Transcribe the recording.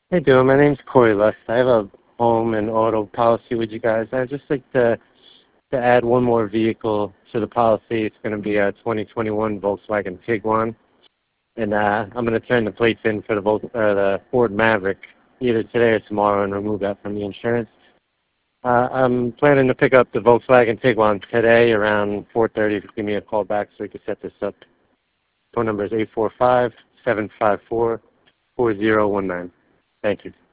Hey, doing? My name's Corey Lust. I have a home and auto policy with you guys. I'd just like to add one more vehicle to the policy. It's going to be a 2021 Volkswagen Tiguan, and I'm going to turn the plates in for the Ford Maverick either today or tomorrow and remove that from the insurance. I'm planning to pick up the Volkswagen Tiguan today around 4:30. Give me a call back so we can set this up. Phone number is 845-754-4019. Thank you.